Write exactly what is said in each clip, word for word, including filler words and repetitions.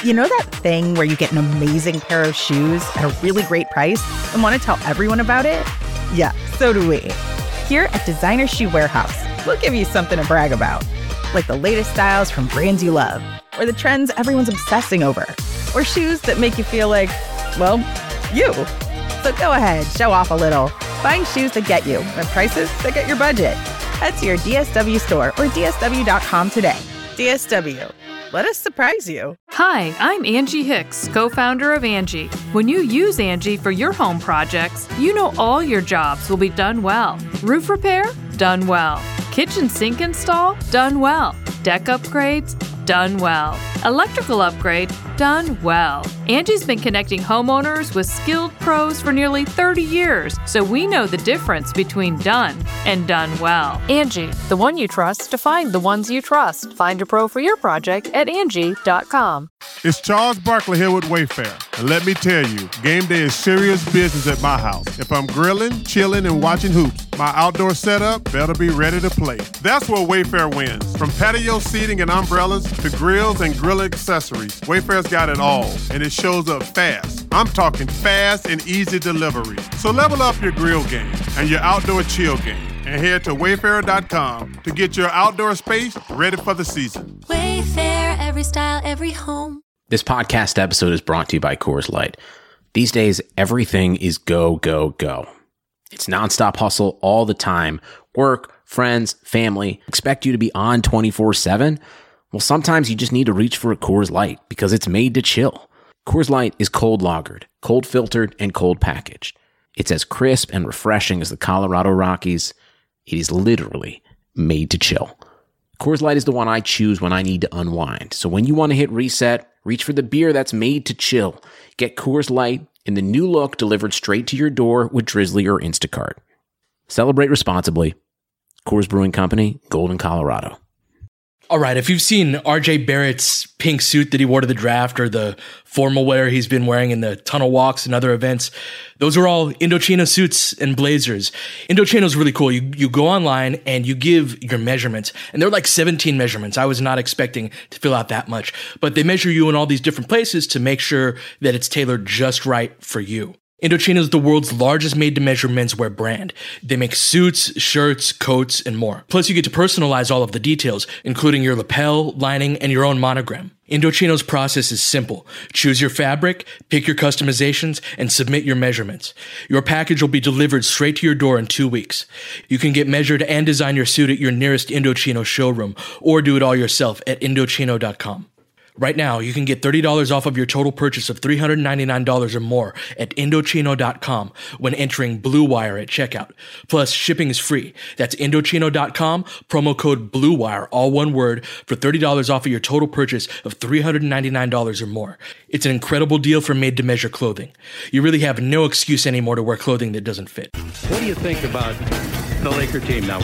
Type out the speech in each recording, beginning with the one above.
You know that thing where you get an amazing pair of shoes at a really great price and want to tell everyone about it? Yeah, so do we. Here at Designer Shoe Warehouse, we'll give you something to brag about, like the latest styles from brands you love, or the trends everyone's obsessing over, or shoes that make you feel like, well, you. So go ahead, show off a little. Find shoes that get you at prices that get your budget. Head to your D S W store or D S W dot com today. D S W. Let us surprise you. Hi, I'm Angie Hicks, co-founder of Angie. When you use Angie for your home projects, you know all your jobs will be done well. Roof repair? Done well. Kitchen sink install? Done well. Deck upgrades? Done well. Electrical upgrade? Done well. Angie's been connecting homeowners with skilled pros for nearly thirty years, so we know the difference between done and done well. Angie, the one you trust to find the ones you trust. Find a pro for your project at Angie dot com. It's Charles Barkley here with Wayfair. And let me tell you, game day is serious business at my house. If I'm grilling, chilling, and watching hoops, my outdoor setup better be ready to play. That's where Wayfair wins. From patio seating and umbrellas to grills and grill accessories, Wayfair's got it all, and it shows up fast. I'm talking fast and easy delivery. So level up your grill game and your outdoor chill game, and head to wayfair dot com to get your outdoor space ready for the season. Wayfair, every style, every home. This podcast episode is brought to you by Coors Light. These days, everything is go, go, go. It's nonstop hustle all the time. Work, friends, family expect you to be on twenty-four seven. Well, sometimes you just need to reach for a Coors Light because it's made to chill. Coors Light is cold lagered, cold filtered, and cold packaged. It's as crisp and refreshing as the Colorado Rockies. It is literally made to chill. Coors Light is the one I choose when I need to unwind. So when you want to hit reset, reach for the beer that's made to chill. Get Coors Light in the new look delivered straight to your door with Drizzly or Instacart. Celebrate responsibly. Coors Brewing Company, Golden, Colorado. All right, if you've seen R J Barrett's pink suit that he wore to the draft or the formal wear he's been wearing in the tunnel walks and other events, those are all Indochino suits and blazers. Indochino is really cool. You you go online and you give your measurements, and they're like seventeen measurements. I was not expecting to fill out that much, but they measure you in all these different places to make sure that it's tailored just right for you. Indochino is the world's largest made-to-measure menswear brand. They make suits, shirts, coats, and more. Plus, you get to personalize all of the details, including your lapel, lining, and your own monogram. Indochino's process is simple. Choose your fabric, pick your customizations, and submit your measurements. Your package will be delivered straight to your door in two weeks. You can get measured and design your suit at your nearest Indochino showroom, or do it all yourself at Indochino dot com. Right now, you can get thirty dollars off of your total purchase of three hundred ninety-nine dollars or more at Indochino dot com when entering Blue Wire at checkout. Plus, shipping is free. That's Indochino dot com, promo code BLUEWIRE, all one word, for thirty dollars off of your total purchase of three hundred ninety-nine dollars or more. It's an incredible deal for made-to-measure clothing. You really have no excuse anymore to wear clothing that doesn't fit. What do you think about the Laker team now?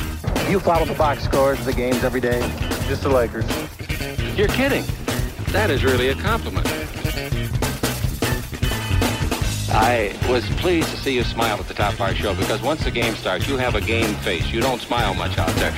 You follow the box scores of the games every day? Just the Lakers. You're kidding. That is really a compliment. I was pleased to see you smile at the top of our show because once the game starts, you have a game face. You don't smile much out there.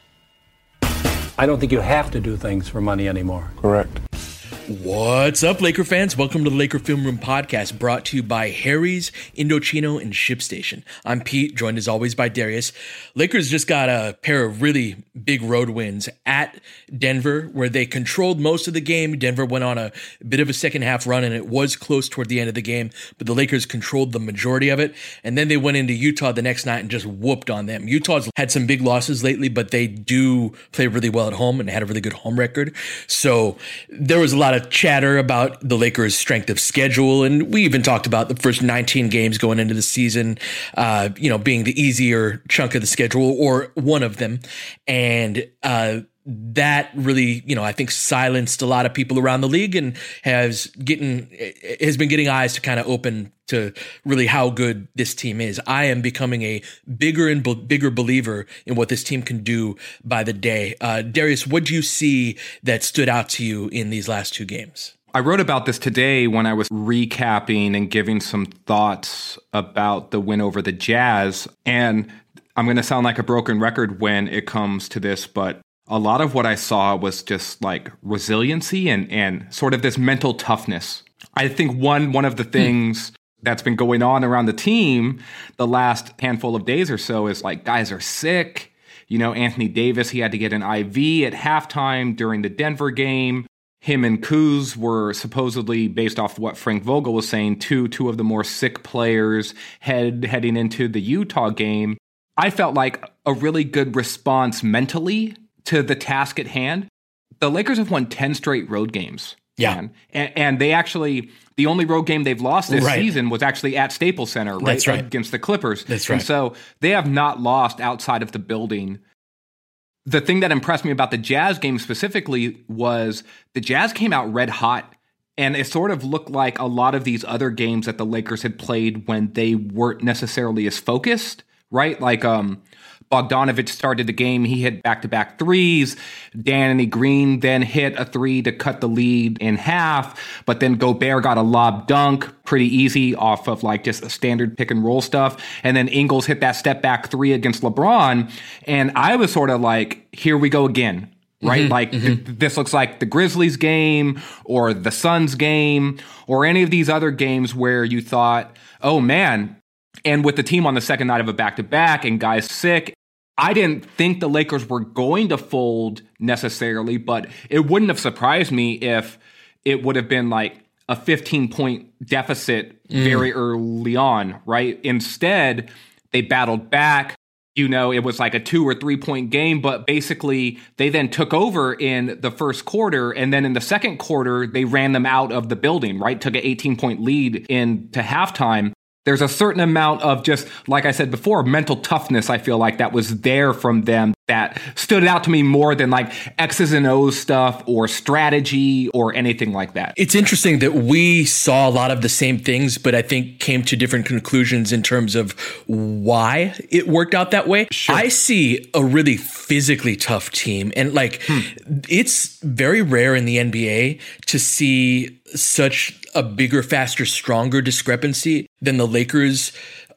I don't think you have to do things for money anymore. Correct. What's up, Laker fans? Welcome to the Laker Film Room Podcast, brought to you by Harry's, Indochino, and ShipStation. I'm Pete, joined as always by Darius. Lakers just got a pair of really big road wins at Denver, where they controlled most of the game. Denver went on a bit of a second half run, and it was close toward the end of the game, but the Lakers controlled the majority of it. And then they went into Utah the next night and just whooped on them. Utah's had some big losses lately, but they do play really well at home and had a really good home record. So there was a lot of chatter about the Lakers' strength of schedule, and we even talked about the first nineteen games going into the season, uh, you know, being the easier chunk of the schedule or one of them, and uh, that really, you know, I think silenced a lot of people around the league and has getting has been getting eyes to kind of open to really how good this team is. I am becoming a bigger and b- bigger believer in what this team can do by the day. Uh, Darius, what do you see that stood out to you in these last two games? I wrote about this today when I was recapping and giving some thoughts about the win over the Jazz. And I'm going to sound like a broken record when it comes to this, but a lot of what I saw was just like resiliency and, and sort of this mental toughness. I think one one of the things that's been going on around the team the last handful of days or so is like guys are sick. You know, Anthony Davis, he had to get an I V at halftime during the Denver game. Him and Kuz were supposedly, based off what Frank Vogel was saying, two two of the more sick players head heading into the Utah game. I felt like a really good response mentally to the task at hand. The Lakers have won ten straight road games. Yeah. Man. And, and they actually, the only road game they've lost this right. season was actually at Staples Center, right? That's right. Against the Clippers. That's right. And so they have not lost outside of the building. The thing that impressed me about the Jazz game specifically was the Jazz came out red hot, and it sort of looked like a lot of these other games that the Lakers had played when they weren't necessarily as focused, right? Like, um, Bogdanovich started the game. He hit back-to-back threes. Danny Green then hit a three to cut the lead in half. But then Gobert got a lob dunk pretty easy off of like just a standard pick and roll stuff. And then Ingles hit that step back three against LeBron. And I was sort of like, here we go again. Right? Mm-hmm, like mm-hmm. th- this looks like the Grizzlies game or the Suns game or any of these other games where you thought, oh man. And with the team on the second night of a back-to-back and guys sick, I didn't think the Lakers were going to fold necessarily, but it wouldn't have surprised me if it would have been like a fifteen-point deficit mm. very early on, right? Instead, they battled back. You know, it was like a two or three point game, but basically they then took over in the first quarter. And then in the second quarter, they ran them out of the building, right? Took an eighteen point lead into halftime. There's a certain amount of just, like I said before, mental toughness, I feel like that was there from them that stood out to me more than like X's and O's stuff or strategy or anything like that. It's interesting that we saw a lot of the same things, but I think came to different conclusions in terms of why it worked out that way. Sure. I see a really physically tough team, and like hmm. it's very rare in the N B A to see such a bigger, faster, stronger discrepancy than the Lakers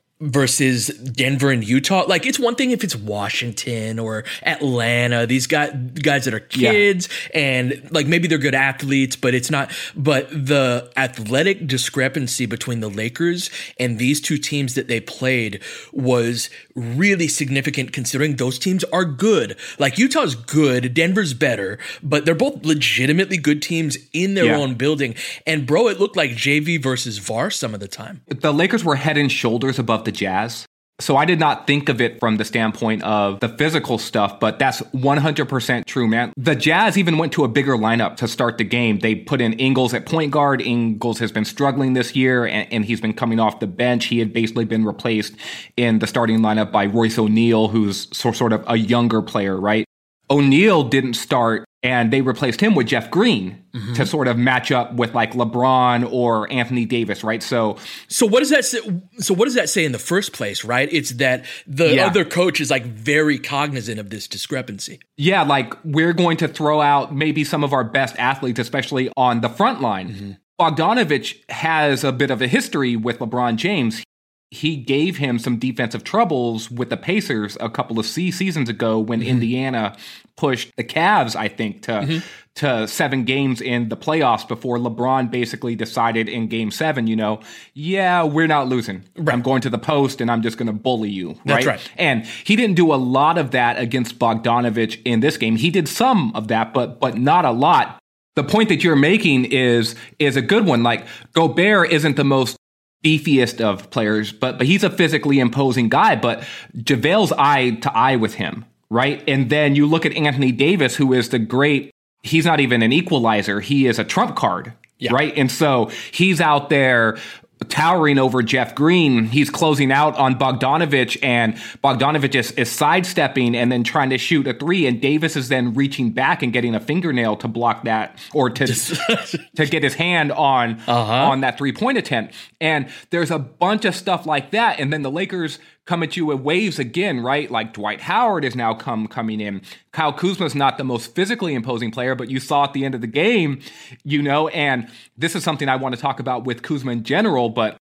versus Denver and Utah. Like, it's one thing if it's Washington or Atlanta, these guys, guys that are kids yeah. and like maybe they're good athletes, but it's not. But the athletic discrepancy between the Lakers and these two teams that they played was really significant, considering those teams are good. Like, Utah's good, Denver's better, but they're both legitimately good teams in their yeah. own building. And bro, it looked like J V versus V A R some of the time. The Lakers were head and shoulders above the Jazz. So I did not think of it from the standpoint of the physical stuff, but that's one hundred percent true, man. The Jazz even went to a bigger lineup to start the game. They put in Ingles at point guard. Ingles has been struggling this year, and, and he's been coming off the bench. He had basically been replaced in the starting lineup by Royce O'Neal, who's so, sort of a younger player, right? O'Neal didn't start, and they replaced him with Jeff Green mm-hmm. to sort of match up with like LeBron or Anthony Davis, right? So, so what does that say? So what does that say in the first place, right? It's that the yeah. other coach is like very cognizant of this discrepancy. Yeah, like we're going to throw out maybe some of our best athletes, especially on the front line. Mm-hmm. Bogdanovich has a bit of a history with LeBron James. He gave him some defensive troubles with the Pacers a couple of seasons ago when mm-hmm. Indiana pushed the Cavs, I think, to mm-hmm. to seven games in the playoffs before LeBron basically decided in game seven, you know, yeah, we're not losing. Right. I'm going to the post and I'm just going to bully you. Right? That's right. And he didn't do a lot of that against Bogdanovich in this game. He did some of that, but but not a lot. The point that you're making is is a good one. Like, Gobert isn't the most beefiest of players, but but he's a physically imposing guy. But JaVale's eye to eye with him, right? And then you look at Anthony Davis, who is the great, he's not even an equalizer. He is a trump card, yeah. right? And so he's out there towering over Jeff Green. He's closing out on Bogdanovich, and Bogdanovich is, is sidestepping and then trying to shoot a three, and Davis is then reaching back and getting a fingernail to block that, or to to get his hand on uh-huh. on that three-point attempt. And there's a bunch of stuff like that, and then the Lakers come at you with waves again, right? Like Dwight Howard is now come coming in. Kyle Kuzma's not the most physically imposing player, but you saw at the end of the game, you know, and this is something I want to talk about with Kuzma in general, but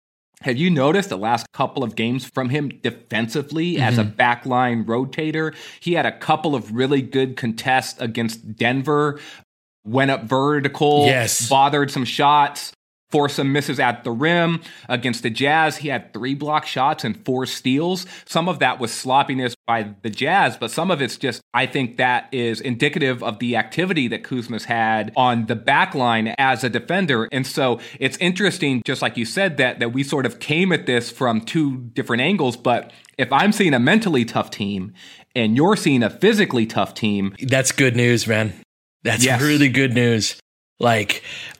Have you noticed the last couple of games from him defensively mm-hmm. as a backline rotator? He had a couple of really good contests against Denver, went up vertical, yes. bothered some shots, forced some misses at the rim. Against the Jazz, he had three block shots and four steals. Some of that was sloppiness by the Jazz, but some of it's just, I think that is indicative of the activity that Kuzma's had on the back line as a defender. And so it's interesting, just like you said, that, that we sort of came at this from two different angles. But if I'm seeing a mentally tough team and you're seeing a physically tough team, that's good news, man. That's yes. really good news. Like,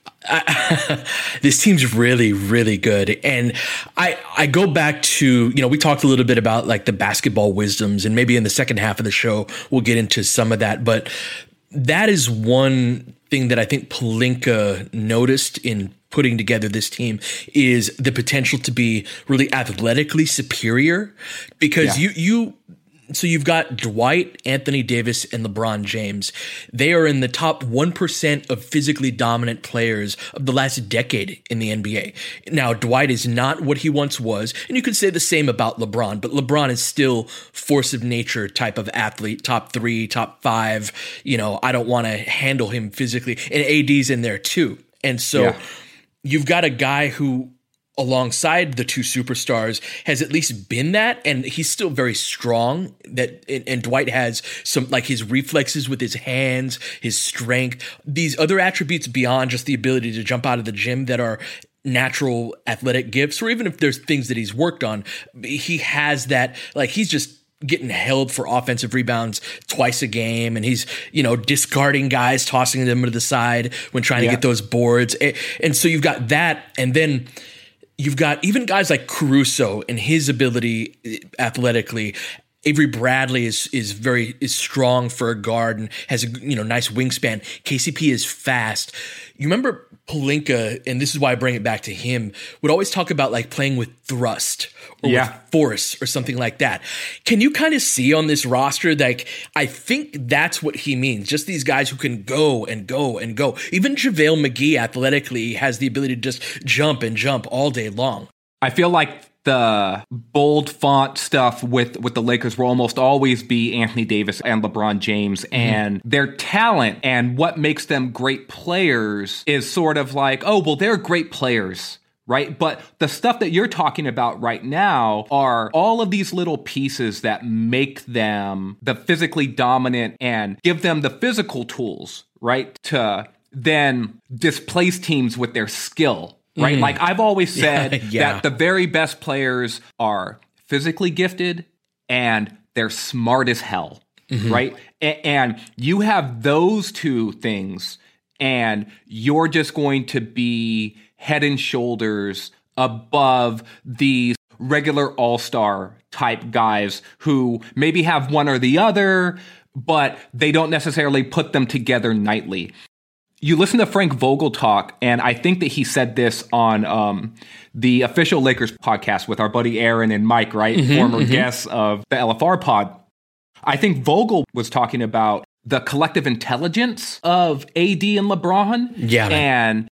I, this team's really, really good. And I, I go back to, you know, we talked a little bit about like the basketball wisdoms, and maybe in the second half of the show, we'll get into some of that. But that is one thing that I think Pelinka noticed in putting together this team is the potential to be really athletically superior, because yeah. you, you, So you've got Dwight, Anthony Davis, and LeBron James. They are in the top one percent of physically dominant players of the last decade in the N B A. Now, Dwight is not what he once was, and you could say the same about LeBron, but LeBron is still force of nature type of athlete, top three, top five. You know, I don't want to handle him physically. And A D's in there too. And so yeah. you've got a guy who, alongside the two superstars, has at least been that, and he's still very strong. That and, and Dwight has some, like, his reflexes with his hands, his strength, these other attributes beyond just the ability to jump out of the gym that are natural athletic gifts, or even if there's things that he's worked on, he has that. Like, he's just getting held for offensive rebounds twice a game, and he's, you know, discarding guys, tossing them to the side when trying yeah. to get those boards. And, and so you've got that, and then you've got even guys like Caruso and his ability athletically. Avery Bradley is is very is strong for a guard and has a, you know, nice wingspan. K C P is fast. You remember Pelinka, and this is why I bring it back to him, would always talk about like playing with thrust or yeah. with force or something like that. Can you kind of see on this roster, like, I think that's what he means. Just these guys who can go and go and go. Even JaVale McGee athletically has the ability to just jump and jump all day long. I feel like the bold font stuff with, with the Lakers will almost always be Anthony Davis and LeBron James, mm-hmm. and their talent and what makes them great players is sort of like, oh, well, they're great players, right? But the stuff that you're talking about right now are all of these little pieces that make them the physically dominant and give them the physical tools, right, to then displace teams with their skill. Right? Mm. Like, I've always said yeah, yeah. that the very best players are physically gifted and they're smart as hell. Mm-hmm. Right? A- and you have those two things, and you're just going to be head and shoulders above these regular all-star type guys who maybe have one or the other, but they don't necessarily put them together nightly. You listen to Frank Vogel talk, and I think that he said this on um, the official Lakers podcast with our buddy Aaron and Mike, right? Mm-hmm, Former mm-hmm. guests of the L F R pod. I think Vogel was talking about the collective intelligence of A D and LeBron, yeah, and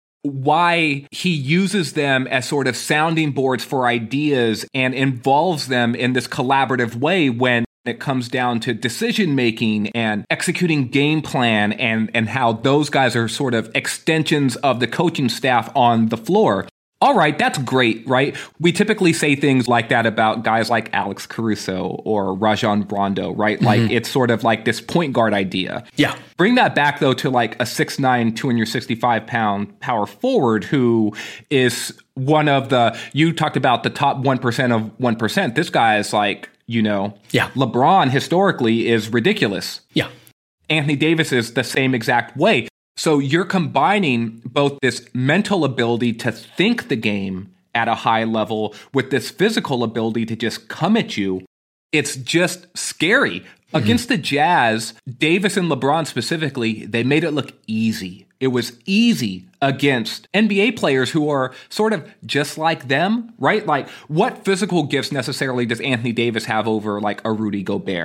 why he uses them as sort of sounding boards for ideas and involves them in this collaborative way when it comes down to decision making and executing game plan, and, and how those guys are sort of extensions of the coaching staff on the floor. All right, that's great, right? We typically say things like that about guys like Alex Caruso or Rajon Rondo, right? Mm-hmm. Like, it's sort of like this point guard idea. Yeah. Bring that back, though, to like a six nine, two hundred sixty-five pound power forward who is one of the, you talked about the top one percent of one percent. This guy is like, you know, yeah. LeBron historically is ridiculous. Yeah. Anthony Davis is the same exact way. So you're combining both this mental ability to think the game at a high level with this physical ability to just come at you. It's just scary. Mm-hmm. Against the Jazz, Davis and LeBron specifically, they made it look easy. It was easy against N B A players who are sort of just like them, right? Like, what physical gifts necessarily does Anthony Davis have over like a Rudy Gobert?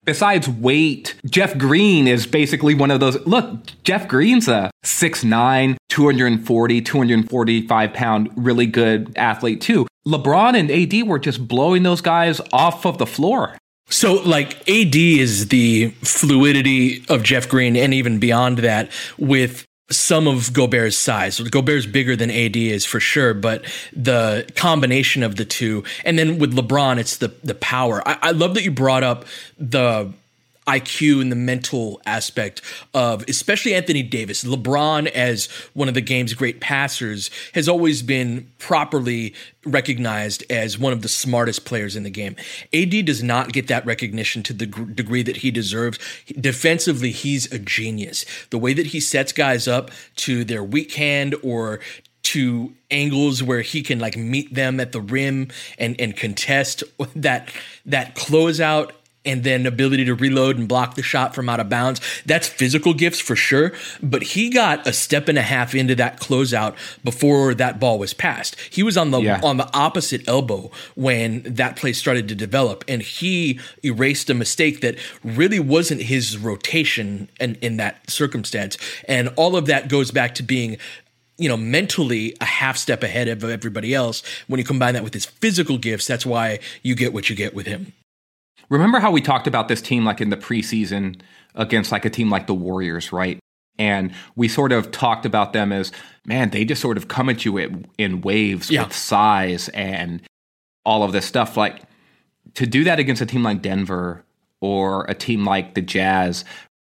besides weight, Jeff Green is basically one of those. Look, Jeff Green's a six nine, two forty, two forty-five pound, really good athlete too. LeBron and A D were just blowing those guys off of the floor. So, like, A D is the fluidity of Jeff Green, and even beyond that, with some of Gobert's size. Gobert's bigger than A D is for sure, but the combination of the two, and then with LeBron, it's the the power. I, I love that you brought up the I Q and the mental aspect of especially Anthony Davis. LeBron, as one of the game's great passers, has always been properly recognized as one of the smartest players in the game. A D does not get that recognition to the g- degree that he deserves. Defensively, he's a genius. The way that he sets guys up to their weak hand or to angles where he can like meet them at the rim and, and contest that, that closeout, and then ability to reload and block the shot from out of bounds. That's physical gifts for sure, but he got a step and a half into that closeout before that ball was passed. He was on the yeah. on the opposite elbow when that play started to develop, and he erased a mistake that really wasn't his rotation in, in that circumstance. And all of that goes back to being, you know, mentally a half step ahead of everybody else. When you combine that with his physical gifts, that's why you get what you get with him. Remember how we talked about this team like in the preseason against like a team like the Warriors, right? And we sort of talked about them as, man, they just sort of come at you in, in waves yeah. with size and all of this stuff. Like, to do that against a team like Denver or a team like the Jazz,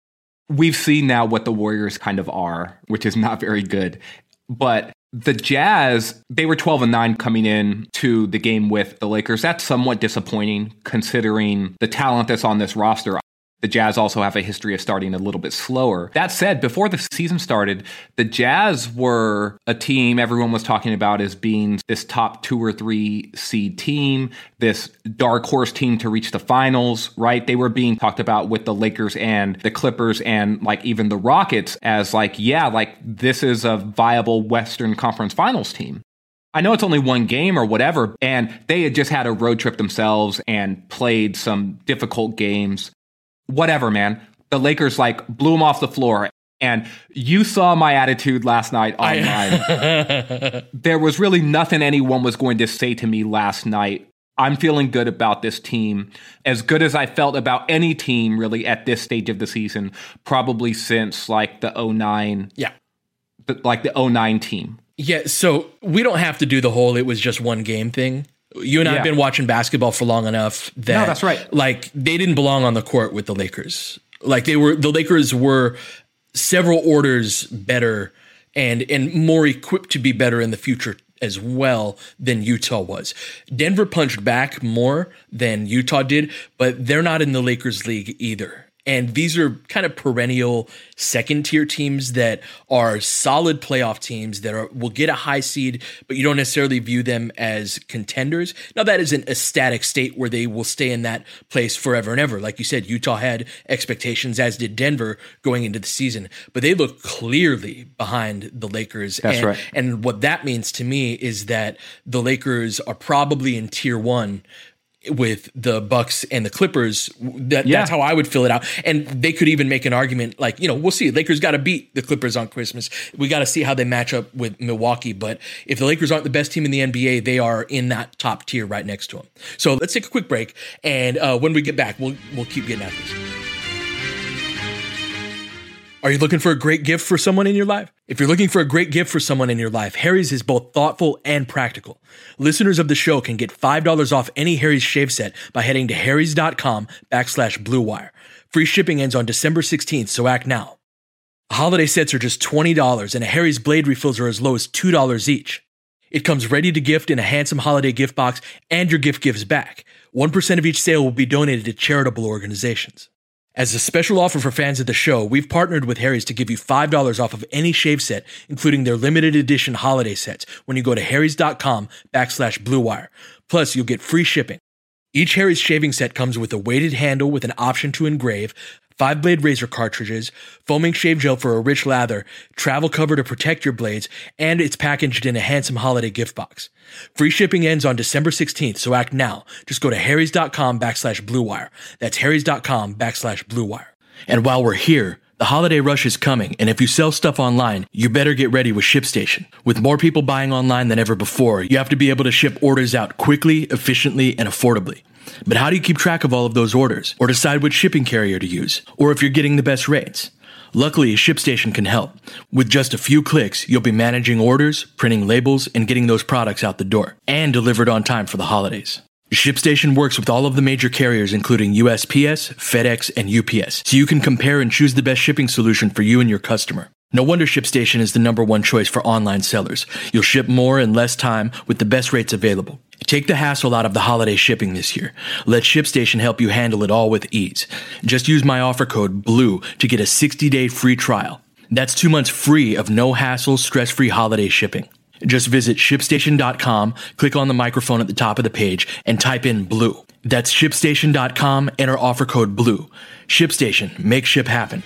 we've seen now what the Warriors kind of are, which is not very good. But the Jazz, they were twelve and nine coming in to the game with the Lakers. That's somewhat disappointing considering the talent that's on this roster. The Jazz also have a history of starting a little bit slower. That said, before the season started, the Jazz were a team everyone was talking about as being this top two or three seed team, this dark horse team to reach the finals, right? They were being talked about with the Lakers and the Clippers and like even the Rockets as like, yeah, like this is a viable Western Conference Finals team. I know it's only one game or whatever, and they had just had a road trip themselves and played some difficult games. Whatever, man. The Lakers like blew them off the floor. And you saw my attitude last night online. There was really nothing anyone was going to say to me last night. I'm feeling good about this team, as good as I felt about any team really at this stage of the season, probably since like the oh nine, yeah, the, like the oh nine team. Yeah, so we don't have to do the whole it was just one game thing. You and I yeah. have been watching basketball for long enough that no, that's right. Like they didn't belong on the court with the Lakers. Like they were, the Lakers were several orders better and and more equipped to be better in the future as well than Utah was. Denver punched back more than Utah did, but they're not in the Lakers league either. And these are kind of perennial second tier teams that are solid playoff teams that are will get a high seed, but you don't necessarily view them as contenders. Now that isn't a static state where they will stay in that place forever and ever. Like you said, Utah had expectations, as did Denver going into the season, but they look clearly behind the Lakers. That's and, right. And what that means to me is that the Lakers are probably in tier one with the Bucks and the Clippers. That, yeah. That's how I would fill it out. And they could even make an argument like, you know, we'll see. Lakers got to beat the Clippers on Christmas. We got to see how they match up with Milwaukee. But if the Lakers aren't the best team in the N B A, they are in that top tier right next to them. So let's take a quick break. And uh, when we get back, we'll we'll keep getting at this. Are you looking for a great gift for someone in your life? If you're looking for a great gift for someone in your life, Harry's is both thoughtful and practical. Listeners of the show can get five dollars off any Harry's shave set by heading to harrys.com backslash Blue Wire. Free shipping ends on December sixteenth, so act now. Holiday sets are just twenty dollars, and a Harry's blade refills are as low as two dollars each. It comes ready to gift in a handsome holiday gift box, and your gift gives back. one percent of each sale will be donated to charitable organizations. As a special offer for fans of the show, we've partnered with Harry's to give you five dollars off of any shave set, including their limited edition holiday sets, when you go to harrys.com backslash Blue Wire. Plus, you'll get free shipping. Each Harry's shaving set comes with a weighted handle with an option to engrave, five-blade razor cartridges, foaming shave gel for a rich lather, travel cover to protect your blades, and it's packaged in a handsome holiday gift box. Free shipping ends on December sixteenth, so act now. Just go to harrys.com backslash bluewire. That's harrys.com backslash bluewire. And while we're here, the holiday rush is coming, and if you sell stuff online, you better get ready with ShipStation. With more people buying online than ever before, you have to be able to ship orders out quickly, efficiently, and affordably. But how do you keep track of all of those orders, or decide which shipping carrier to use, or if you're getting the best rates? Luckily, ShipStation can help. With just a few clicks, you'll be managing orders, printing labels, and getting those products out the door, and delivered on time for the holidays. ShipStation works with all of the major carriers, including U S P S, FedEx, and U P S, so you can compare and choose the best shipping solution for you and your customer. No wonder ShipStation is the number one choice for online sellers. You'll ship more in less time with the best rates available. Take the hassle out of the holiday shipping this year. Let ShipStation help you handle it all with ease. Just use my offer code BLUE to get a sixty-day free trial. That's two months free of no hassle, stress-free holiday shipping. Just visit ShipStation dot com, click on the microphone at the top of the page, and type in BLUE. That's ShipStation dot com, enter offer code BLUE. ShipStation, make ship happen.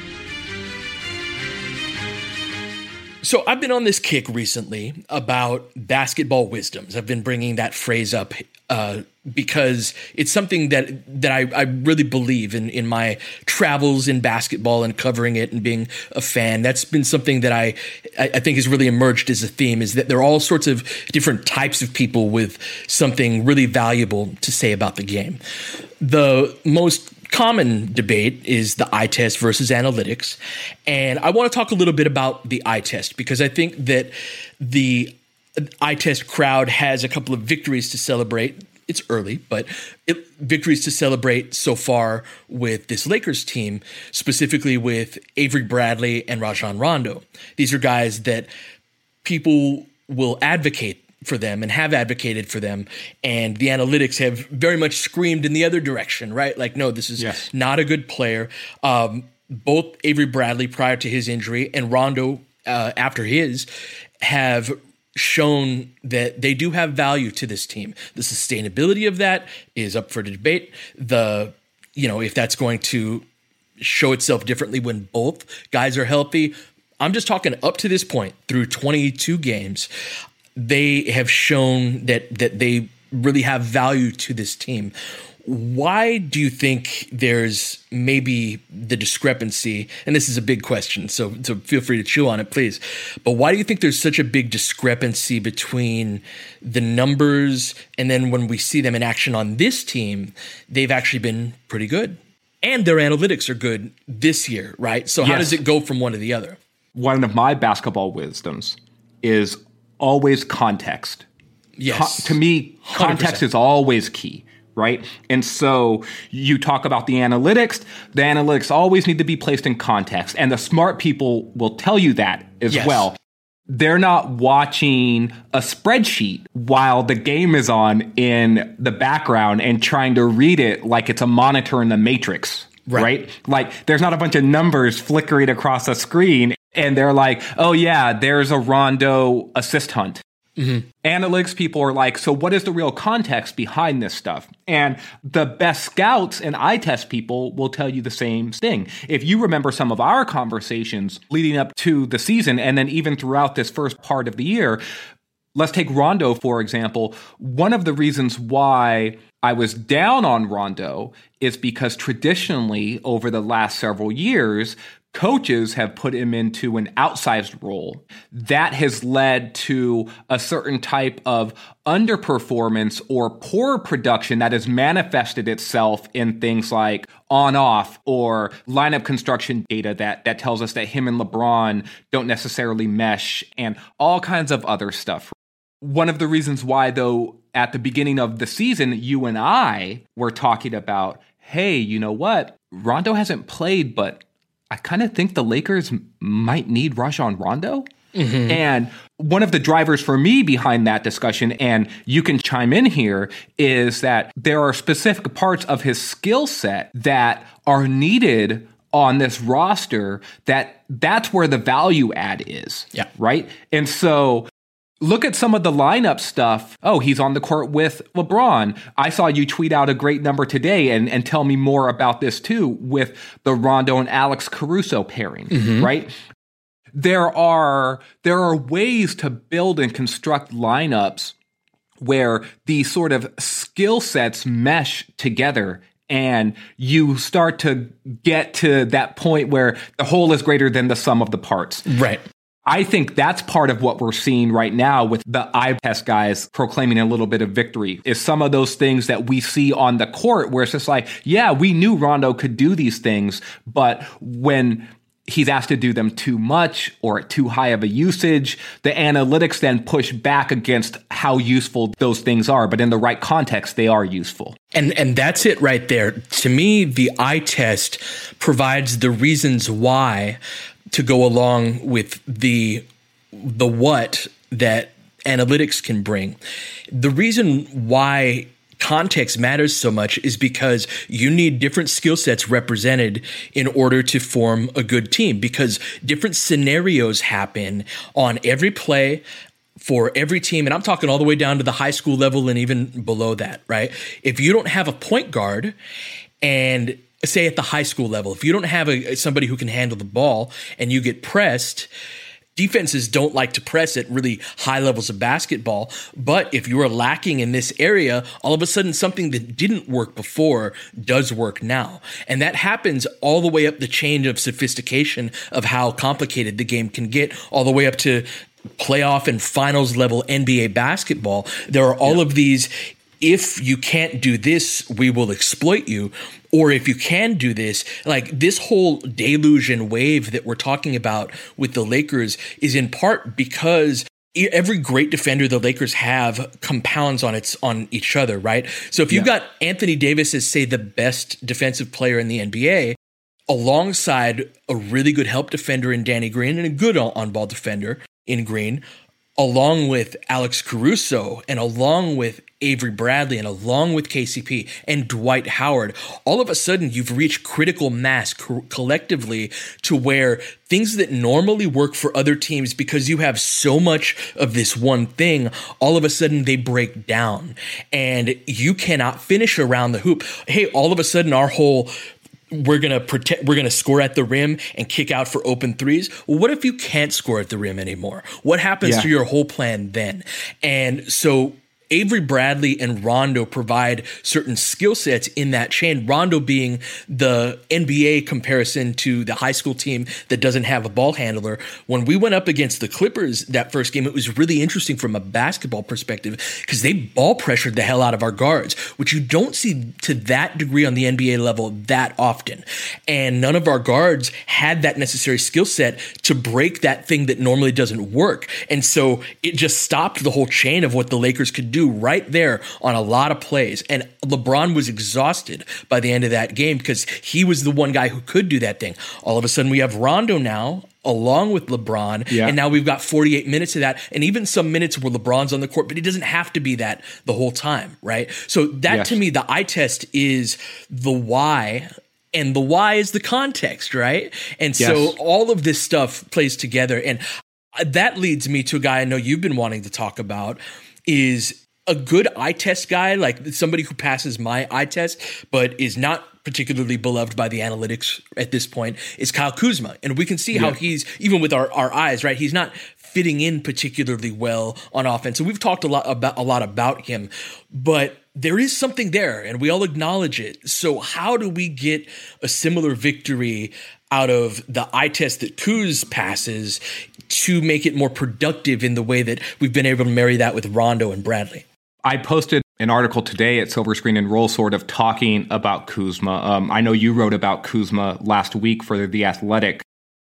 So I've been on this kick recently about basketball wisdoms. I've been bringing that phrase up uh, because it's something that that I, I really believe in in my travels in basketball and covering it and being a fan. That's been something that I I think has really emerged as a theme, is that there are all sorts of different types of people with something really valuable to say about the game. The most common debate is the eye test versus analytics. And I want to talk a little bit about the eye test, because I think that the eye test crowd has a couple of victories to celebrate. It's early, but it, victories to celebrate so far with this Lakers team, specifically with Avery Bradley and Rajon Rondo. These are guys that people will advocate for them and have advocated for them, and the analytics have very much screamed in the other direction, right? Like, no, this is yes. not a good player. Um, both Avery Bradley prior to his injury and Rondo uh, after his have shown that they do have value to this team. The sustainability of that is up for debate. The, you know, if that's going to show itself differently when both guys are healthy. I'm just talking up to this point through twenty-two games. They have shown that that they really have value to this team. Why do you think there's maybe the discrepancy? And this is a big question, so, so feel free to chew on it, please. But why do you think there's such a big discrepancy between the numbers and then when we see them in action on this team, they've actually been pretty good? And their analytics are good this year, right? So how yes. does it go from one to the other? One of my basketball wisdoms is always context. Yes. Co- to me, context one hundred percent is always key, right? And so you talk about the analytics. The analytics always need to be placed in context. And the smart people will tell you that as yes. well. They're not watching a spreadsheet while the game is on in the background and trying to read it like it's a monitor in the Matrix, right? right? Like, there's not a bunch of numbers flickering across a screen and they're like, oh yeah, there's a Rondo assist hunt. Mm-hmm. Analytics people are like, so what is the real context behind this stuff? And the best scouts and eye test people will tell you the same thing. If you remember some of our conversations leading up to the season, and then even throughout this first part of the year, let's take Rondo, for example. One of the reasons why I was down on Rondo is because traditionally over the last several years, coaches have put him into an outsized role. That has led to a certain type of underperformance or poor production that has manifested itself in things like on-off or lineup construction data that, that tells us that him and LeBron don't necessarily mesh and all kinds of other stuff. One of the reasons why, though, at the beginning of the season, you and I were talking about, hey, you know what? Rondo hasn't played, but I kind of think the Lakers might need Rajon Rondo. Mm-hmm. And one of the drivers for me behind that discussion, and you can chime in here, is that there are specific parts of his skill set that are needed on this roster that that's where the value add is. Yeah. Right. And so look at some of the lineup stuff. Oh, he's on the court with LeBron. I saw you tweet out a great number today and, and tell me more about this too with the Rondo and Alex Caruso pairing, mm-hmm. right? There are there are ways to build and construct lineups where these sort of skill sets mesh together and you start to get to that point where the whole is greater than the sum of the parts. Right. I think that's part of what we're seeing right now with the eye test guys proclaiming a little bit of victory is some of those things that we see on the court where it's just like, yeah, we knew Rondo could do these things, but when he's asked to do them too much or at too high of a usage, the analytics then push back against how useful those things are. But in the right context, they are useful. And and that's it right there. To me, the eye test provides the reasons why to go along with the the what that analytics can bring. The reason why context matters so much is because you need different skill sets represented in order to form a good team, because different scenarios happen on every play for every team. And I'm talking all the way down to the high school level and even below that, right? If you don't have a point guard and say at the high school level, if you don't have a, somebody who can handle the ball and you get pressed, defenses don't like to press at really high levels of basketball. But if you are lacking in this area, all of a sudden something that didn't work before does work now. And that happens all the way up the chain of sophistication of how complicated the game can get, all the way up to playoff and finals level N B A basketball. There are all yeah. of these, if you can't do this, we will exploit you. Or if you can do this, like this whole deluge and wave that we're talking about with the Lakers is in part because every great defender the Lakers have compounds on its on each other, right? So if you've yeah. got Anthony Davis as, say, the best defensive player in the N B A, alongside a really good help defender in Danny Green and a good on-ball defender in Green, along with Alex Caruso and along with Avery Bradley and along with K C P and Dwight Howard, all of a sudden you've reached critical mass co- collectively to where things that normally work for other teams because you have so much of this one thing, all of a sudden they break down and you cannot finish around the hoop. Hey, all of a sudden our whole we're going to protect, we're going to score at the rim and kick out for open threes. Well, what if you can't score at the rim anymore? What happens yeah. to your whole plan then? And so Avery Bradley and Rondo provide certain skill sets in that chain. Rondo being the N B A comparison to the high school team that doesn't have a ball handler. When we went up against the Clippers that first game, it was really interesting from a basketball perspective because they ball pressured the hell out of our guards, which you don't see to that degree on the N B A level that often. And none of our guards had that necessary skill set to break that thing that normally doesn't work. And so it just stopped the whole chain of what the Lakers could do right there on a lot of plays. And LeBron was exhausted by the end of that game because he was the one guy who could do that thing. All of a sudden we have Rondo now along with LeBron. Yeah. And now we've got forty-eight minutes of that. And even some minutes where LeBron's on the court, but he doesn't have to be that the whole time, right? So that yes. to me, the eye test is the why. And the why is the context, right? And yes. so all of this stuff plays together. And that leads me to a guy I know you've been wanting to talk about is a good eye test guy, like somebody who passes my eye test, but is not particularly beloved by the analytics at this point, is Kyle Kuzma. And we can see yeah. how he's, even with our, our eyes, right? He's not fitting in particularly well on offense. So we've talked a lot about a lot about him, but there is something there and we all acknowledge it. So how do we get a similar victory out of the eye test that Kuz passes to make it more productive in the way that we've been able to marry that with Rondo and Bradley? I posted an article today at Silver Screen and Roll sort of talking about Kuzma. Um, I know you wrote about Kuzma last week for The Athletic.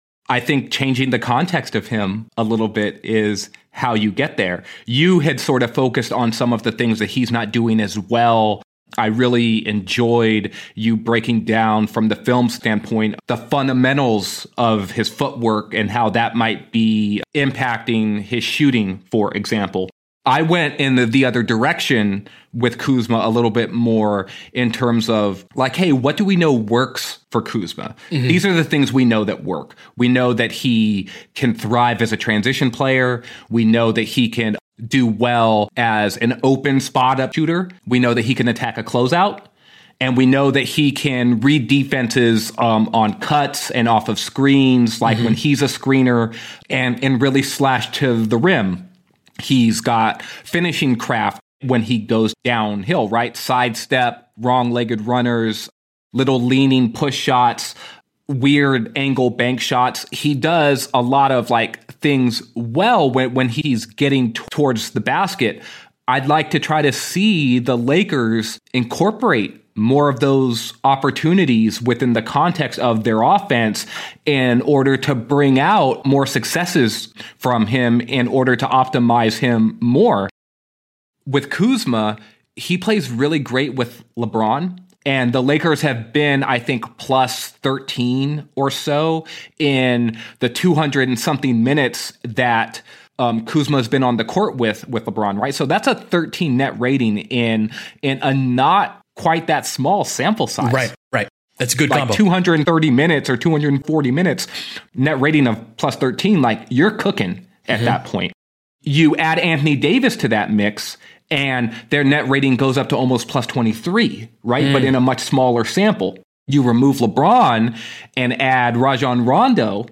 I think changing the context of him a little bit is how you get there. You had sort of focused on some of the things that he's not doing as well. I really enjoyed you breaking down from the film standpoint the fundamentals of his footwork and how that might be impacting his shooting, for example. I went in the, the other direction with Kuzma a little bit more in terms of like, hey, what do we know works for Kuzma? Mm-hmm. These are the things we know that work. We know that he can thrive as a transition player. We know that he can do well as an open spot-up shooter. We know that he can attack a closeout. And we know that he can read defenses um, on cuts and off of screens, like mm-hmm. when he's a screener, and, and really slash to the rim. He's got finishing craft when he goes downhill, right? Sidestep, wrong-legged runners, little leaning push shots, weird angle bank shots. He does a lot of like things well when, when he's getting t- towards the basket. I'd like to try to see the Lakers incorporate more of those opportunities within the context of their offense in order to bring out more successes from him, in order to optimize him more. With Kuzma, he plays really great with LeBron. And the Lakers have been, I think, plus thirteen or so in the two hundred and something minutes that um, Kuzma's been on the court with with LeBron, right? So that's a thirteen net rating in in a not quite that small sample size. Right, right. That's a good like combo. two hundred thirty minutes or two hundred forty minutes, net rating of plus thirteen, like you're cooking at mm-hmm. that point. You add Anthony Davis to that mix, and their net rating goes up to almost plus twenty-three, right? Mm. But in a much smaller sample. You remove LeBron and add Rajon Rondo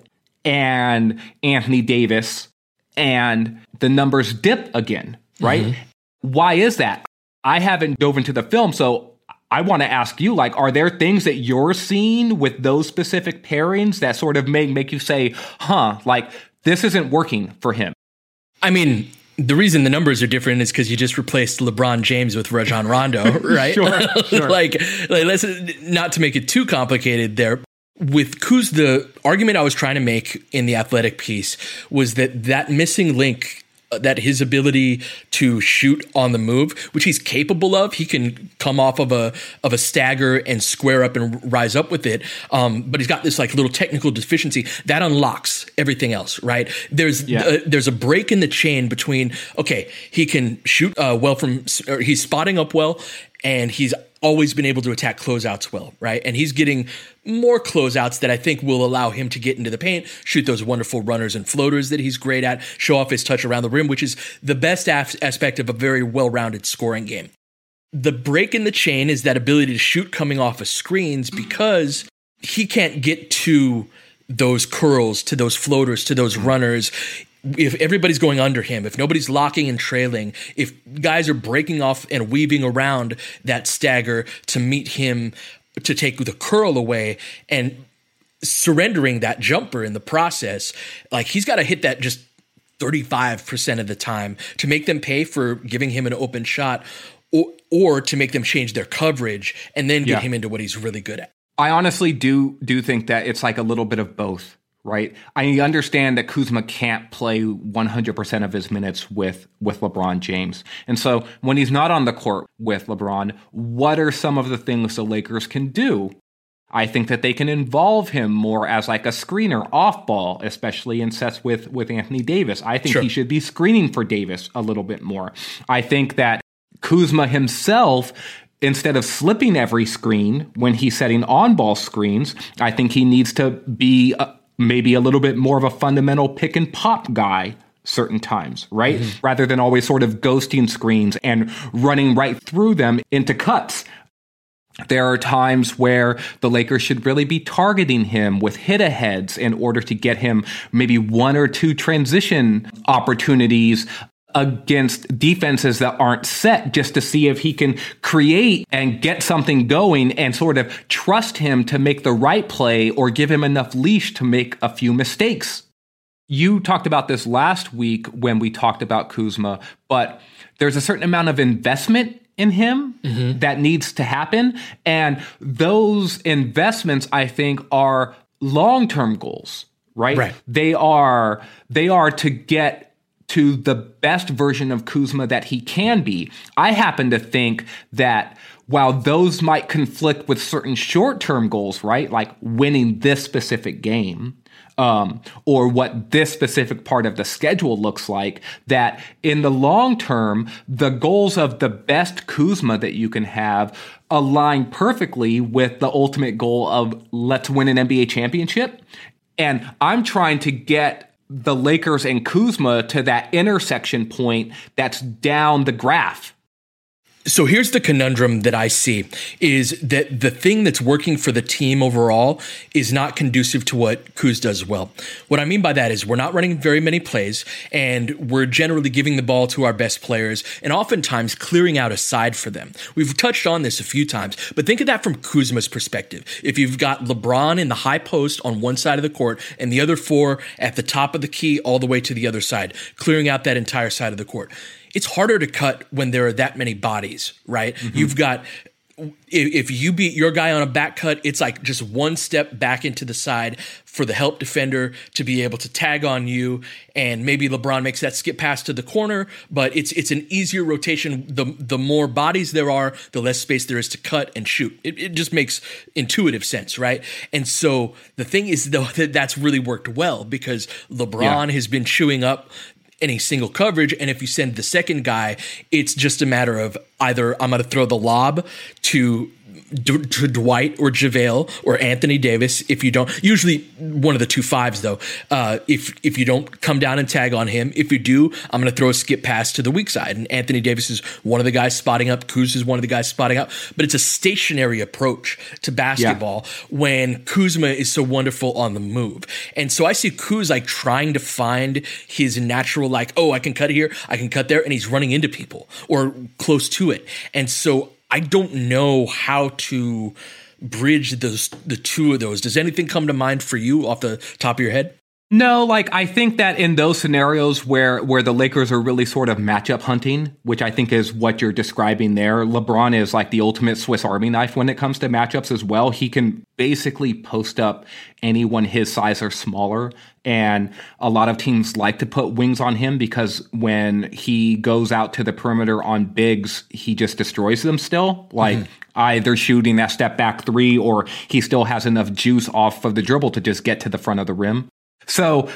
and Anthony Davis, and the numbers dip again, right? Mm-hmm. Why is that? I haven't dove into the film, so I want to ask you, like, are there things that you're seeing with those specific pairings that sort of make, make you say, huh, like, this isn't working for him? I mean, the reason the numbers are different is because you just replaced LeBron James with Rajon Rondo, right? sure, sure. like, like, let's not to make it too complicated there. With Kuz, the argument I was trying to make in the Athletic piece was that that missing link, that his ability to shoot on the move, which he's capable of, he can come off of a of a stagger and square up and rise up with it. Um, but he's got this like little technical deficiency that unlocks everything else, right? There's yeah. uh, there's a break in the chain between, okay, he can shoot uh, well from, or he's spotting up well, and he's always been able to attack closeouts well, right? And he's getting more closeouts that I think will allow him to get into the paint, shoot those wonderful runners and floaters that he's great at, show off his touch around the rim, which is the best af- aspect of a very well-rounded scoring game. The break in the chain is that ability to shoot coming off of screens, because he can't get to those curls, to those floaters, to those runners. If everybody's going under him, if nobody's locking and trailing, if guys are breaking off and weaving around that stagger to meet him, to take the curl away and surrendering that jumper in the process, like he's got to hit that just thirty-five percent of the time to make them pay for giving him an open shot, or, or to make them change their coverage and then get yeah. him into what he's really good at. I honestly do do think that it's like a little bit of both. Right. I understand that Kuzma can't play one hundred percent of his minutes with, with LeBron James. And so when he's not on the court with LeBron, what are some of the things the Lakers can do? I think that they can involve him more as like a screener off ball, especially in sets with, with Anthony Davis. I think sure. he should be screening for Davis a little bit more. I think that Kuzma himself, instead of slipping every screen when he's setting on-ball screens, I think he needs to be a, maybe a little bit more of a fundamental pick and pop guy certain times, right? Mm-hmm. Rather than always sort of ghosting screens and running right through them into cuts. There are times where the Lakers should really be targeting him with hit-aheads in order to get him maybe one or two transition opportunities against defenses that aren't set, just to see if he can create and get something going and sort of trust him to make the right play or give him enough leash to make a few mistakes. You talked about this last week when we talked about Kuzma, but there's a certain amount of investment in him mm-hmm. that needs to happen. And those investments, I think, are long-term goals, right? Right. They are, they are to get to the best version of Kuzma that he can be. I happen to think that while those might conflict with certain short-term goals, right, like winning this specific game, um, or what this specific part of the schedule looks like, that in the long term, the goals of the best Kuzma that you can have align perfectly with the ultimate goal of let's win an N B A championship. And I'm trying to get the Lakers and Kuzma to that intersection point that's down the graph. So here's the conundrum that I see is that the thing that's working for the team overall is not conducive to what Kuz does well. What I mean by that is we're not running very many plays, and we're generally giving the ball to our best players and oftentimes clearing out a side for them. We've touched on this a few times, but think of that from Kuzma's perspective. If you've got LeBron in the high post on one side of the court and the other four at the top of the key all the way to the other side, clearing out that entire side of the court. It's harder to cut when there are that many bodies, right? Mm-hmm. You've got, if you beat your guy on a back cut, it's like just one step back into the side for the help defender to be able to tag on you. And maybe LeBron makes that skip pass to the corner, but it's it's an easier rotation. The the more bodies there are, the less space there is to cut and shoot. It, it just makes intuitive sense, right? And so the thing is, though, that that's really worked well because LeBron yeah. has been chewing up any single coverage. And if you send the second guy, it's just a matter of either I'm going to throw the lob to to Dwight or JaVale or Anthony Davis. If you don't, usually one of the two fives though, uh, if if you don't come down and tag on him, if you do, I'm going to throw a skip pass to the weak side. And Anthony Davis is one of the guys spotting up. Kuz is one of the guys spotting up. But it's a stationary approach to basketball yeah. when Kuzma is so wonderful on the move. And so I see Kuz like trying to find his natural, like, oh, I can cut here, I can cut there, and he's running into people or close to it. And so I don't know how to bridge those the two of those. Does anything come to mind for you off the top of your head? No, like I think that in those scenarios where where the Lakers are really sort of matchup hunting, which I think is what you're describing there, LeBron is like the ultimate Swiss Army knife when it comes to matchups as well. He can basically post up anyone his size or smaller. And a lot of teams like to put wings on him because when he goes out to the perimeter on bigs, he just destroys them still. Like mm-hmm. either shooting that step back three or he still has enough juice off of the dribble to just get to the front of the rim. So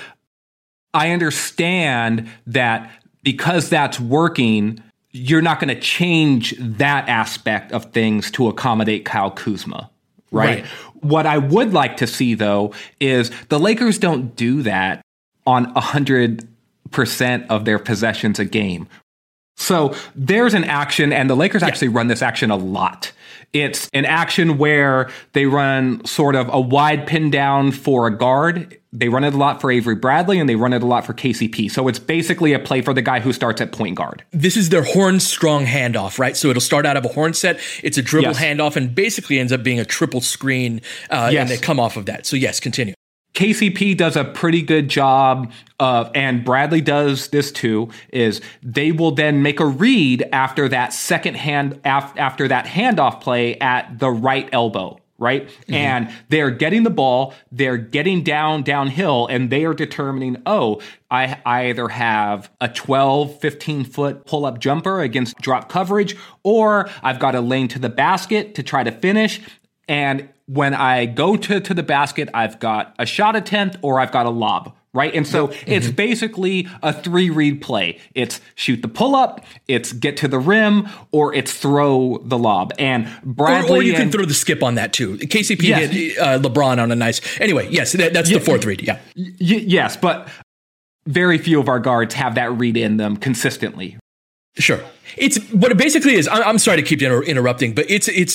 I understand that because that's working, you're not going to change that aspect of things to accommodate Kyle Kuzma, right? right? What I would like to see, though, is the Lakers don't do that on one hundred percent of their possessions a game. So there's an action, and the Lakers actually yeah. run this action a lot. It's an action where they run sort of a wide pin down for a guard. They run it a lot for Avery Bradley, and they run it a lot for K C P. So it's basically a play for the guy who starts at point guard. This is their horn strong handoff, right? So it'll start out of a horn set. It's a dribble yes. handoff and basically ends up being a triple screen, uh, yes. and they come off of that. So yes, continue. K C P does a pretty good job of, and Bradley does this too, is they will then make a read after that second hand, af- after that handoff play at the right elbow, right? Mm-hmm. And they're getting the ball, they're getting down, downhill, and they are determining, oh, I, I either have a twelve, fifteen foot pull-up jumper against drop coverage, or I've got a lane to the basket to try to finish. And when I go to, to the basket, I've got a shot attempt or I've got a lob, right? And so mm-hmm. it's basically a three-read play. It's shoot the pull-up, it's get to the rim, or it's throw the lob. And Bradley... Or, or you and, can throw the skip on that, too. K C P yes. hit uh, LeBron on a nice... Anyway, yes, that, that's y- the fourth read, yeah. Y- yes, but very few of our guards have that read in them consistently. Sure. It's what it basically is. I'm, I'm sorry to keep inter- interrupting, but it's it's...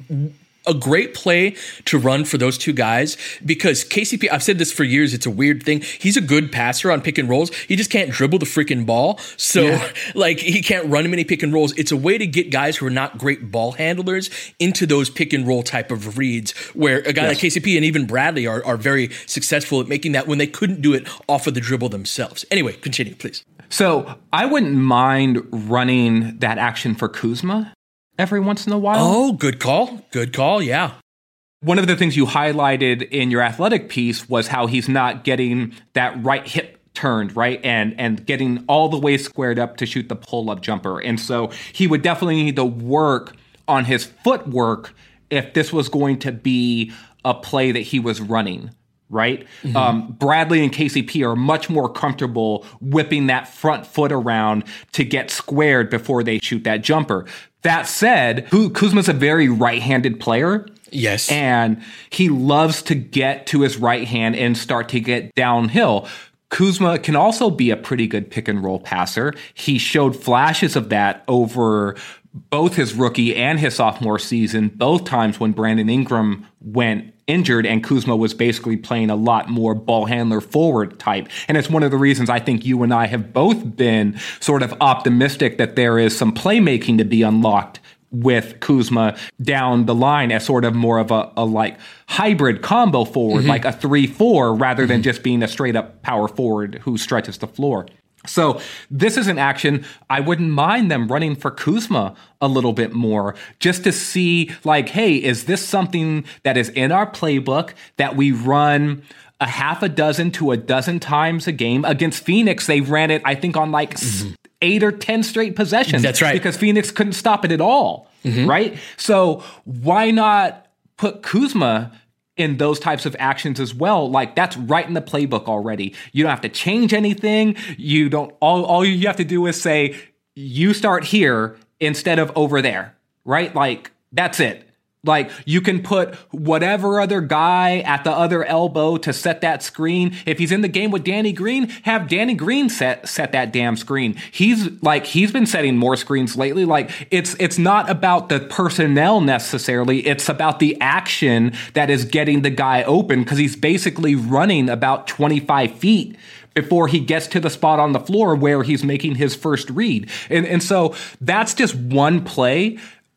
a great play to run for those two guys because K C P, I've said this for years, it's a weird thing. He's a good passer on pick and rolls. He just can't dribble the freaking ball. So yeah. like he can't run many pick and rolls. It's a way to get guys who are not great ball handlers into those pick and roll type of reads where a guy yes. like K C P and even Bradley are, are very successful at making that when they couldn't do it off of the dribble themselves. Anyway, continue, please. So I wouldn't mind running that action for Kuzma every once in a while. Oh, good call. Good call, yeah. One of the things you highlighted in your athletic piece was how he's not getting that right hip turned, right? And and getting all the way squared up to shoot the pull-up jumper. And so he would definitely need to work on his footwork if this was going to be a play that he was running, right? Mm-hmm. Um, Bradley and K C P are much more comfortable whipping that front foot around to get squared before they shoot that jumper. That said, Kuzma's a very right-handed player. Yes. And he loves to get to his right hand and start to get downhill. Kuzma can also be a pretty good pick and roll passer. He showed flashes of that over both his rookie and his sophomore season, both times when Brandon Ingram went injured and Kuzma was basically playing a lot more ball handler forward type. And it's one of the reasons I think you and I have both been sort of optimistic that there is some playmaking to be unlocked with Kuzma down the line as sort of more of a, a like hybrid combo forward, mm-hmm. like a three four rather than mm-hmm. just being a straight up power forward who stretches the floor. So this is an action I wouldn't mind them running for Kuzma a little bit more just to see like, hey, is this something that is in our playbook that we run a half a dozen to a dozen times a game? Against Phoenix, they ran it, I think, on like mm-hmm. eight or ten straight possessions. That's right. Because Phoenix couldn't stop it at all, mm-hmm. right? So why not put Kuzma in those types of actions as well? Like, that's right in the playbook already. You don't have to change anything. You don't, all, all you have to do is say, you start here instead of over there, right? Like, that's it. Like, you can put whatever other guy at the other elbow to set that screen. If he's in the game with Danny Green, have Danny Green set set that damn screen. He's like, he's been setting more screens lately. Like, it's it's not about the personnel necessarily. It's about the action that is getting the guy open, because he's basically running about twenty-five feet before he gets to the spot on the floor where he's making his first read. And, and so that's just one play.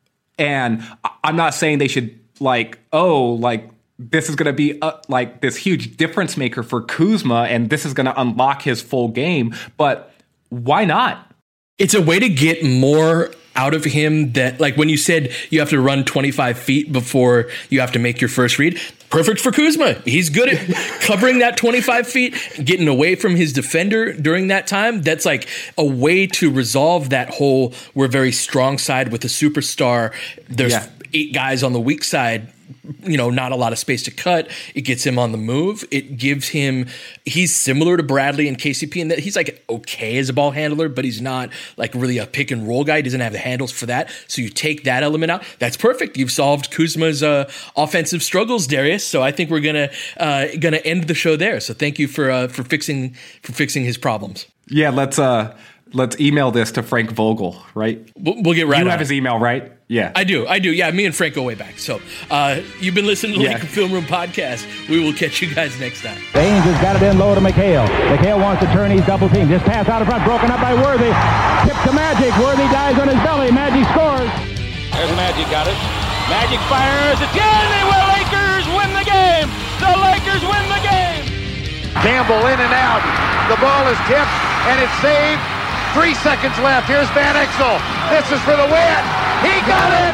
And I'm not saying they should like, oh, like this is going to be a, like this huge difference maker for Kuzma and this is going to unlock his full game. But why not? It's a way to get more out of him that, like when you said you have to run twenty-five feet before you have to make your first read. Perfect for Kuzma. He's good at covering that twenty-five feet, getting away from his defender during that time. That's like a way to resolve that whole, we're very strong side with a superstar. There's yeah. eight guys on the weak side, you know, not a lot of space to cut. It gets him on the move. It gives him, he's similar to Bradley and K C P in that he's like okay as a ball handler, but he's not like really a pick and roll guy. He doesn't have the handles for that. So you take that element out. That's perfect. You've solved Kuzma's uh, offensive struggles, Darius. So I think we're gonna uh, gonna end the show there. So thank you for uh, for fixing for fixing his problems. Yeah, let's uh let's email this to Frank Vogel, right? We'll, we'll get right. You on have his email, right? Yeah, I do. I do. Yeah, me and Frank go way back. So uh, you've been listening to the yeah. Laker Film Room podcast. We will catch you guys next time. Baines has got it in low to McHale. McHale wants to turn. He's double teamed. Just pass out in front, broken up by Worthy. Tip to Magic. Worthy dives on his belly. Magic scores. There's Magic. Got it. Magic fires. It's good. They will. Lakers win the game. The Lakers win the game. Campbell in and out. The ball is tipped and it's saved. Three seconds left. Here's Van Exel. This is for the win. He got it.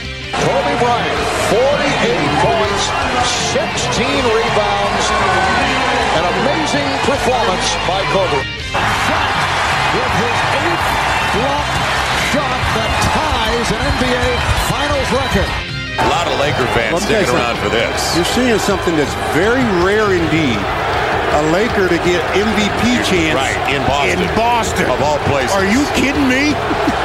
Kobe Bryant, forty-eight points, sixteen rebounds. An amazing performance by Kobe. Shot with his eighth block shot that ties an N B A Finals record. A lot of Laker fans sticking around for this. You're seeing something that's very rare indeed. A Laker to get M V P chance right, in Boston. In Boston. Of all places. Are you kidding me?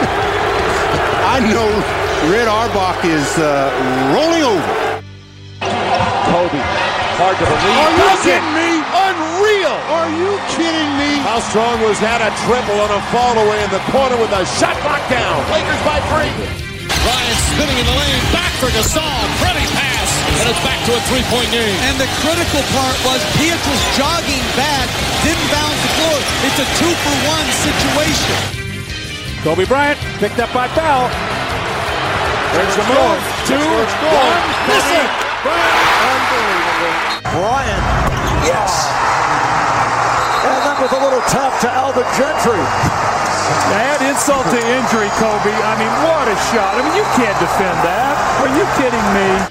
I know Red Auerbach is uh, rolling over. Kobe, hard to believe. Are you kidding me? Unreal. Are you kidding me? How strong was that? A triple on a fall away in the corner with a shot clock down. Lakers by three. Bryant spinning in the lane, back for Gasol, pretty pass, and it's back to a three-point game. And the critical part was Pietrus jogging back, didn't bounce the floor. It's a two-for-one situation. Kobe Bryant picked up by foul. There's the move. Two, one, missing. Unbelievable. Bryant, yes. And that was a little tough to Alvin Gentry. Add insult to injury, Kobe. I mean, what a shot. I mean, you can't defend that. Are you kidding me?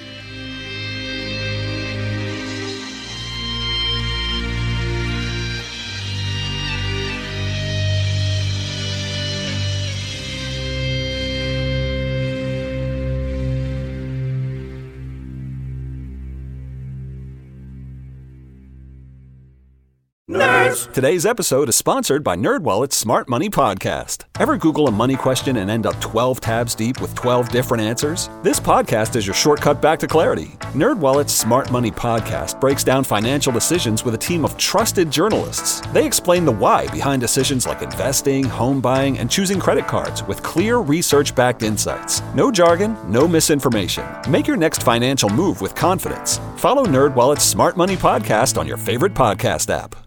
Nerd Answers. Today's episode is sponsored by NerdWallet's Smart Money Podcast. Ever Google a money question and end up twelve tabs deep with twelve different answers? This podcast is your shortcut back to clarity. NerdWallet's Smart Money Podcast breaks down financial decisions with a team of trusted journalists. They explain the why behind decisions like investing, home buying, and choosing credit cards with clear research-backed insights. No jargon, no misinformation. Make your next financial move with confidence. Follow NerdWallet's Smart Money Podcast on your favorite podcast app.